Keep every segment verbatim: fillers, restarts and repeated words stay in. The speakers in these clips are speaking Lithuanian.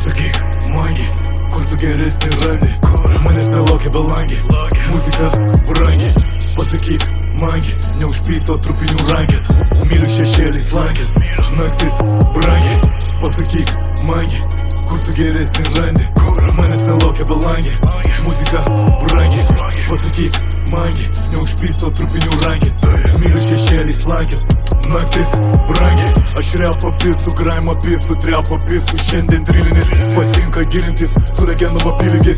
Pasakyk, mangi, kur tu geresnį randi, manęs nelaukia belangi, muzika brangi. Pasakyk, mangi, neužpyso trupinių rankėt, myliu šešėlį slankėt, naktis brangi. Pasakyk, mangi, kur tu geresnį randi, manęs nelaukia belangi, muzika brangi. Pasakyk, mangi, neužpyso trupinių rankėt, myliu šešėlį slankėt, naktis brangi. Aš repo pisu, graimo pisu, trepo pisu, šiandien drilinis, patinka gilintis, su legendom apylygis.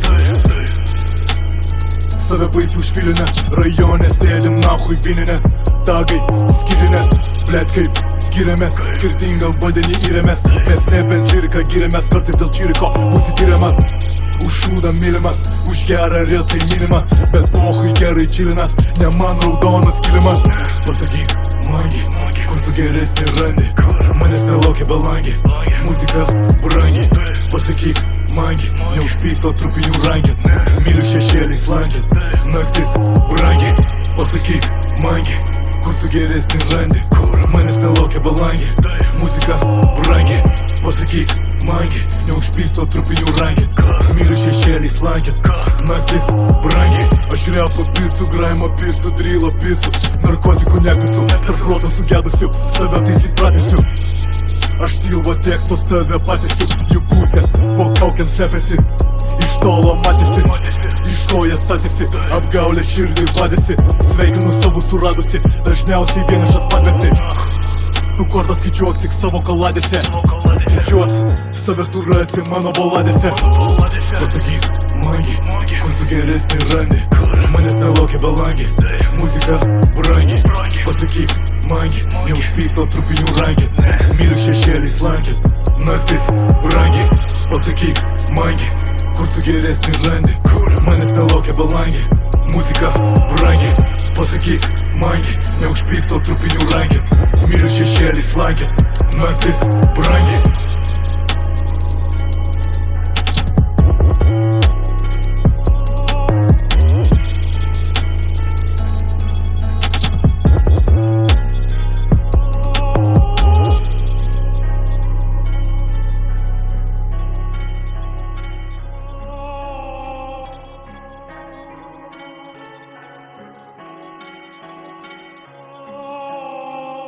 Save baisiai užfilinės, rajone sėdim nahui vininės, tagai skirinės, blet kaip skiriamės, skirtingam vandenį įrėmės, mes nebent lyrika giriamės, kartais dėl čiriko būsi tyriamas. Už šūdą mylimas, už gerą retai minimas, bet pohui gerai čilinas, ne man raudonas kilimas. Pasakyk, mangi, kur tu geresnį randi, manęs nelaukia belangi, muzika brangi. Pasakyk, mangi, neužpyso trupinių rankėt, myliu šešėlį slankėt, naktis brangi. Pasakyk, mangi, kur tu geresnį randi, manęs nelaukia belangi, muzika brangi. Pasakyk, mangi, neužpyso trupinių rankėt, myliu šešėlį slankėt, naktis brangi. Aš repo pisu, graimo pisu, drilo pisu, narkotikų nepisu, tarp proto sugedusiu, save taisyt pratysiu. Aš silvo tekstos tave patysiu, jų pusė po kaukiam sepėsi, iš tolo matėsi, iš koja statėsi, apgaulė širdį vadėsi, sveikinu savo suradusi, dažniausiai vienišas padvesi. Tu kortas skaičiuok tik savo kaladėse, tikiuosi, save surasi mano baladėse. Pasakyk, mangi, kur tu geresnį randi, manęs nelaukia belangi, muzika brangi. Pasakyk, mangi, neužpyso trupinių rankėt, myliu šešėlį slankėt, naktis brangi. Pasakyk, mangi, kur tu geresnį randi, manęs nelaukia belangi, muzika brangi. Pasakyk, mangi, neužpyso trupinių rankėt, myliu šešėlį slankėt, naktis brangi.